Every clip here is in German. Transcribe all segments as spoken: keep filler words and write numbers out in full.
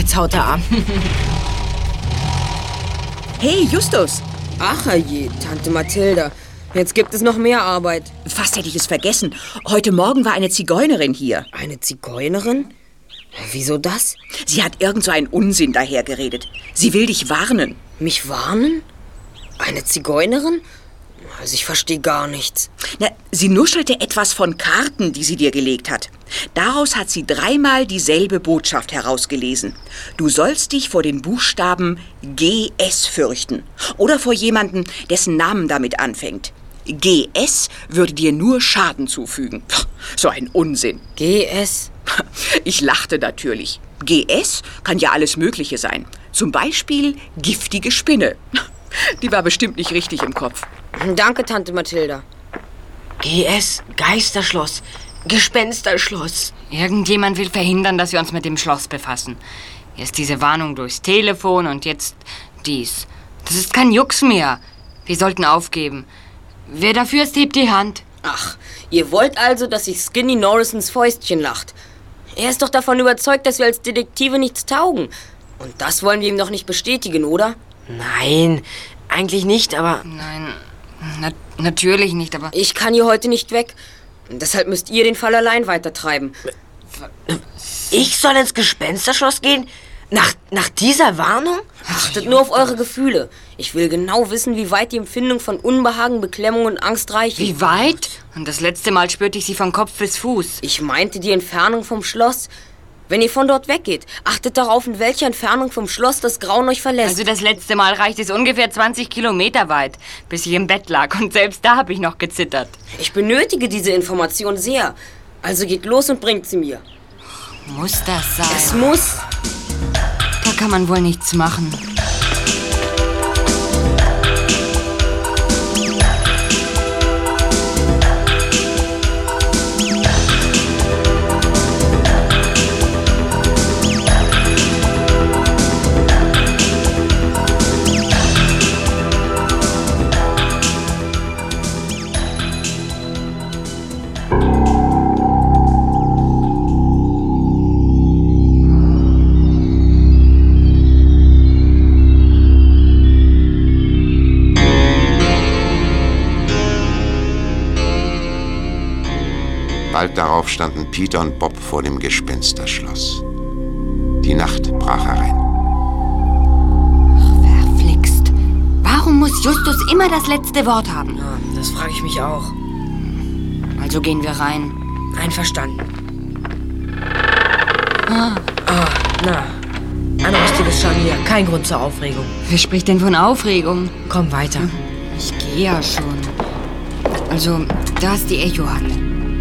jetzt haut er ab. Hey, Justus. Ach je, Tante Mathilda. Jetzt gibt es noch mehr Arbeit. Fast hätte ich es vergessen. Heute Morgen war eine Zigeunerin hier. Eine Zigeunerin? Wieso das? Sie hat irgend so einen Unsinn dahergeredet. Sie will dich warnen. Mich warnen? Eine Zigeunerin? Also ich verstehe gar nichts. Na, sie nuschelte etwas von Karten, die sie dir gelegt hat. Daraus hat sie dreimal dieselbe Botschaft herausgelesen. Du sollst dich vor den Buchstaben G S fürchten. Oder vor jemandem, dessen Namen damit anfängt. G S würde dir nur Schaden zufügen. So ein Unsinn. G S? Ich lachte natürlich. G S kann ja alles Mögliche sein. Zum Beispiel giftige Spinne. Die war bestimmt nicht richtig im Kopf. Danke, Tante Mathilda. G S, Geisterschloss, Gespensterschloss. Irgendjemand will verhindern, dass wir uns mit dem Schloss befassen. Erst diese Warnung durchs Telefon und jetzt dies. Das ist kein Jux mehr. Wir sollten aufgeben. Wer dafür ist, hebt die Hand. Ach, ihr wollt also, dass sich Skinny Norrisons Fäustchen lacht. Er ist doch davon überzeugt, dass wir als Detektive nichts taugen. Und das wollen wir ihm doch nicht bestätigen, oder? Nein, eigentlich nicht, aber... Nein, na- natürlich nicht, aber... Ich kann hier heute nicht weg. Deshalb müsst ihr den Fall allein weitertreiben. Ich soll ins Gespensterschloss gehen? Nach, nach dieser Warnung? Achtet nur auf eure Gefühle. Ich will genau wissen, wie weit die Empfindung von Unbehagen, Beklemmung und Angst reichen. Wie weit? Und das letzte Mal spürte ich sie von Kopf bis Fuß. Ich meinte die Entfernung vom Schloss. Wenn ihr von dort weggeht, achtet darauf, in welcher Entfernung vom Schloss das Grauen euch verlässt. Also das letzte Mal reicht es ungefähr zwanzig Kilometer weit, bis ich im Bett lag. Und selbst da habe ich noch gezittert. Ich benötige diese Information sehr. Also geht los und bringt sie mir. Muss das sein? Es muss. Da kann man wohl nichts machen. Bald darauf standen Peter und Bob vor dem Gespensterschloss. Die Nacht brach herein. Verflixt. Warum muss Justus immer das letzte Wort haben? Ja, das frage ich mich auch. Also gehen wir rein. Einverstanden. Ah, ah na. Ein rostiges Scharnier. Kein Grund zur Aufregung. Wer spricht denn von Aufregung? Komm weiter. Ich gehe ja schon. Also, da ist die Echohalle.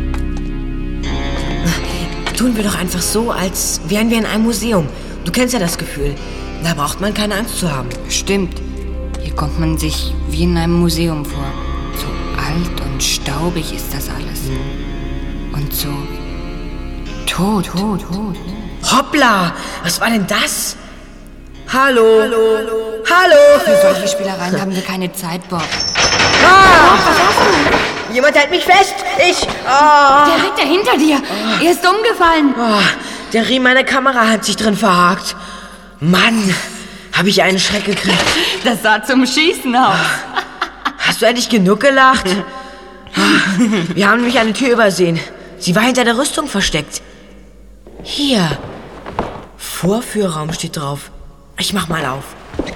Tun wir doch einfach so, als wären wir in einem Museum. Du kennst ja das Gefühl. Da braucht man keine Angst zu haben. Stimmt. Hier kommt man sich wie in einem Museum vor. So alt und staubig ist das alles. Mhm. Und so tot, tot, tot. Hoppla! Was war denn das? Hallo? Hallo? Hallo? Für solche Spielereien haben wir keine Zeit, Bob. Ah! Jemand hält mich fest! Ich! Ah! Der Ritter hinter dir! Oh. Er ist umgefallen! Oh, der Riemen meiner Kamera hat sich drin verhakt. Mann, habe ich einen Schreck gekriegt. Das sah zum Schießen aus. Hast du endlich genug gelacht? Wir haben nämlich eine Tür übersehen. Sie war hinter der Rüstung versteckt. Hier. Vorführraum steht drauf. Ich mach mal auf.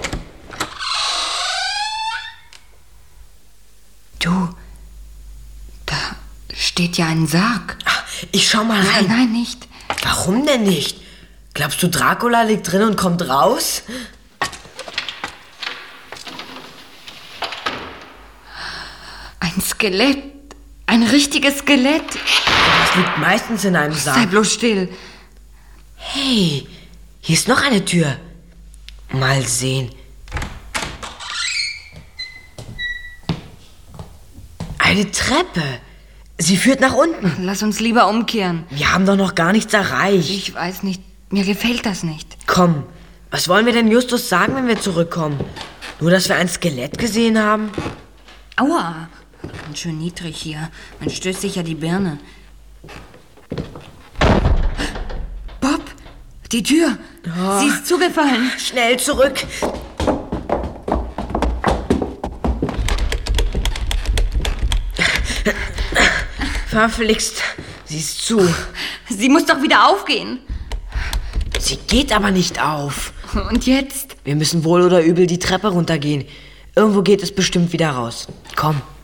Du, da steht ja ein Sarg. Ach, ich schau mal rein. Nein, nein, nicht. Warum denn nicht? Glaubst du, Dracula liegt drin und kommt raus? Ein Skelett. Ein richtiges Skelett. Das liegt meistens in einem Sarg. Sei bloß still. Hey, hier ist noch eine Tür. Mal sehen. Eine Treppe. Sie führt nach unten. Lass uns lieber umkehren. Wir haben doch noch gar nichts erreicht. Ich weiß nicht. Mir gefällt das nicht. Komm, was wollen wir denn Justus sagen, wenn wir zurückkommen? Nur, dass wir ein Skelett gesehen haben? Aua. Ganz schön niedrig hier. Man stößt sich ja die Birne. Bob, Die Tür. Oh. Sie ist zugefallen. Schnell zurück. Verflixt. Sie ist zu. Sie muss doch wieder aufgehen. Sie geht aber nicht auf. Und jetzt? Wir müssen wohl oder übel die Treppe runtergehen. Irgendwo geht es bestimmt wieder raus. Komm.